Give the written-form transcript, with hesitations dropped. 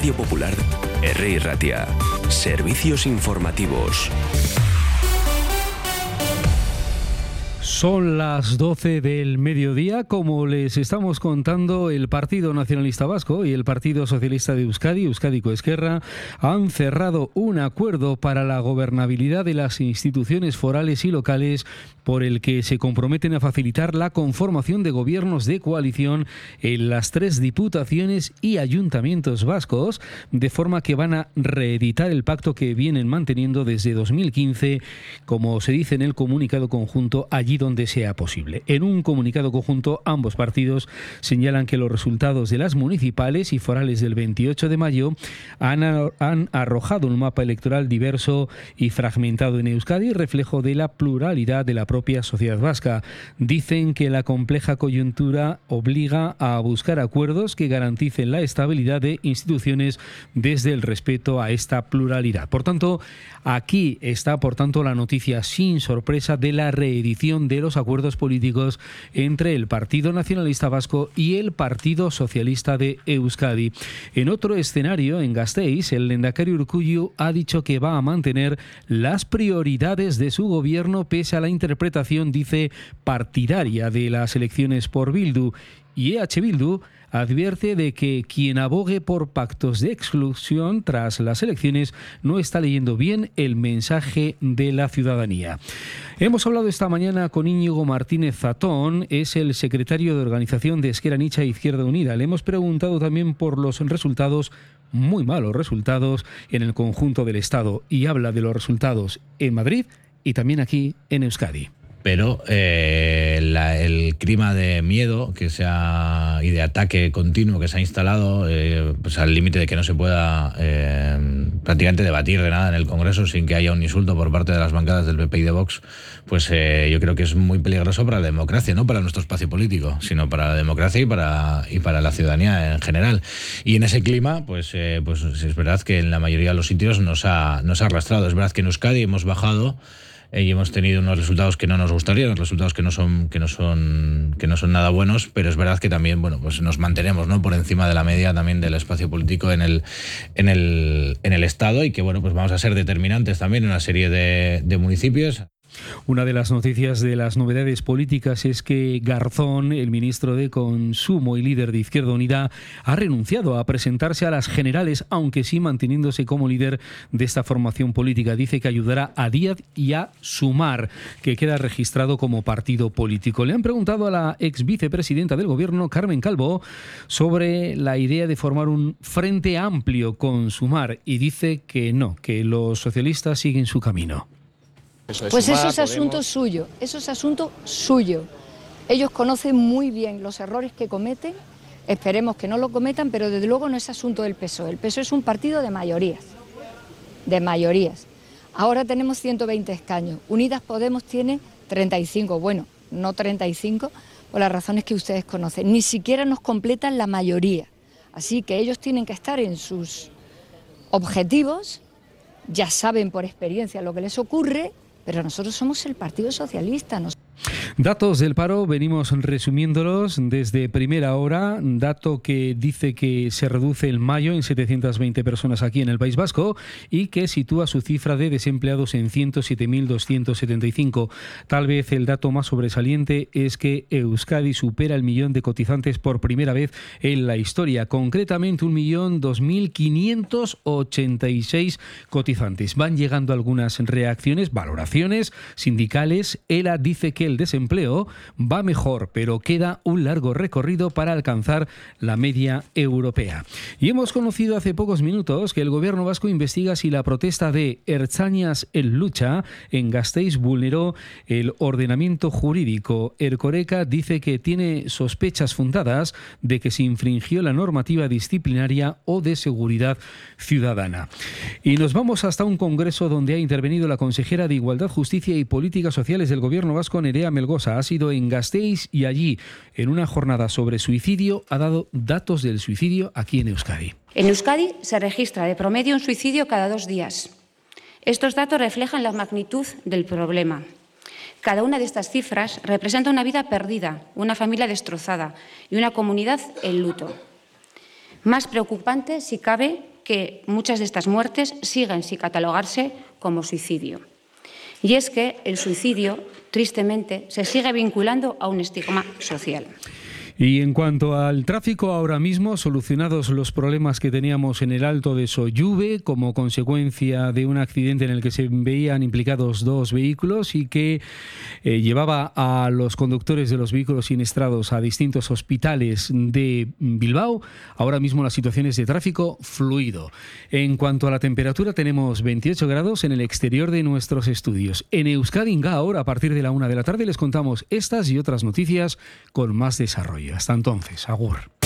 Radio Popular, Herri Ratia. Servicios informativos. Son las 12 del mediodía. Como les estamos contando, el Partido Nacionalista Vasco y el Partido Socialista de Euskadi, Euskadiko Ezkerra, han cerrado un acuerdo para la gobernabilidad de las instituciones forales y locales, por el que se comprometen a facilitar la conformación de gobiernos de coalición en las 3 diputaciones y ayuntamientos vascos, de forma que van a reeditar el pacto que vienen manteniendo desde 2015, como se dice en el comunicado conjunto, allí donde sea posible. En un comunicado conjunto, ambos partidos señalan que los resultados de las municipales y forales del 28 de mayo han arrojado un mapa electoral diverso y fragmentado en Euskadi, reflejo de la pluralidad de la propia sociedad vasca. Dicen que la compleja coyuntura obliga a buscar acuerdos que garanticen la estabilidad de instituciones desde el respeto a esta pluralidad. Por tanto, aquí está, la noticia sin sorpresa de la reedición de los acuerdos políticos entre el Partido Nacionalista Vasco y el Partido Socialista de Euskadi. En otro escenario, en Gasteiz, el lehendakari Urkullu ha dicho que va a mantener las prioridades de su gobierno pese a la interpretación, dice, partidaria de las elecciones por Bildu. Y EH Bildu advierte de que quien abogue por pactos de exclusión tras las elecciones no está leyendo bien el mensaje de la ciudadanía. Hemos hablado esta mañana con Íñigo Martínez Zatón, es el secretario de organización de Ezker Anitza Izquierda Unida. Le hemos preguntado también por los resultados, muy malos resultados, en el conjunto del Estado, y habla de los resultados en Madrid y también aquí en Euskadi. Pero el clima de miedo y de ataque continuo que se ha instalado, pues al límite de que no se pueda prácticamente debatir de nada en el Congreso sin que haya un insulto por parte de las bancadas del PP y de Vox, pues yo creo que es muy peligroso para la democracia, no para nuestro espacio político, sino para la democracia y para la ciudadanía en general. Y en ese clima, pues es verdad que en la mayoría de los sitios nos ha arrastrado. Es verdad que en Euskadi hemos bajado y hemos tenido unos resultados que no nos gustarían, unos resultados que no son nada buenos, pero es verdad que también, bueno, pues nos mantenemos, ¿no?, por encima de la media también del espacio político en el Estado, y que, bueno, pues vamos a ser determinantes también en una serie de municipios. Una de las noticias de las novedades políticas es que Garzón, el ministro de Consumo y líder de Izquierda Unida, ha renunciado a presentarse a las generales, aunque sí manteniéndose como líder de esta formación política. Dice que ayudará a Díaz y a Sumar, que queda registrado como partido político. Le han preguntado a la ex vicepresidenta del Gobierno, Carmen Calvo, sobre la idea de formar un frente amplio con Sumar, y dice que no, que los socialistas siguen su camino. Pues eso es asunto suyo, eso es asunto suyo. Ellos conocen muy bien los errores que cometen, esperemos que no lo cometan, pero desde luego no es asunto del PSOE. El PSOE es un partido de mayorías, Ahora tenemos 120 escaños, Unidas Podemos tiene 35, bueno, no 35, por las razones que ustedes conocen, ni siquiera nos completan la mayoría. Así que ellos tienen que estar en sus objetivos, ya saben por experiencia lo que les ocurre, pero nosotros somos el Partido Socialista. Datos del paro, venimos resumiéndolos desde primera hora. Dato que dice que se reduce en mayo en 720 personas aquí en el País Vasco y que sitúa su cifra de desempleados en 107.275. Tal vez el dato más sobresaliente es que Euskadi supera el 1.000.000 de cotizantes por primera vez en la historia. Concretamente 1.002.586 cotizantes. Van llegando algunas reacciones, valoraciones sindicales. ELA dice que el desempleo va mejor, pero queda un largo recorrido para alcanzar la media europea. Y hemos conocido hace pocos minutos que el Gobierno vasco investiga si la protesta de Ertzainas en lucha en Gasteiz vulneró el ordenamiento jurídico. Erkoreka dice que tiene sospechas fundadas de que se infringió la normativa disciplinaria o de seguridad ciudadana. Y nos vamos hasta un congreso donde ha intervenido la consejera de Igualdad, Justicia y Políticas Sociales del Gobierno vasco, Nerea Melgosa. Ha sido en Gasteiz y allí, en una jornada sobre suicidio, ha dado datos del suicidio aquí en Euskadi. En Euskadi se registra de promedio un suicidio cada 2 días. Estos datos reflejan la magnitud del problema. Cada una de estas cifras representa una vida perdida, una familia destrozada y una comunidad en luto. Más preocupante, si cabe, que muchas de estas muertes siguen sin catalogarse como suicidio. Y es que el suicidio, tristemente, se sigue vinculando a un estigma social. Y en cuanto al tráfico, ahora mismo solucionados los problemas que teníamos en el Alto de Sollube como consecuencia de un accidente en el que se veían implicados 2 vehículos y que llevaba a los conductores de los vehículos siniestrados a distintos hospitales de Bilbao, ahora mismo la situación es de tráfico fluido. En cuanto a la temperatura, tenemos 28 grados en el exterior de nuestros estudios. En Euskadi ahora, a partir de la 1 de la tarde, les contamos estas y otras noticias con más desarrollo. Hasta entonces, agur.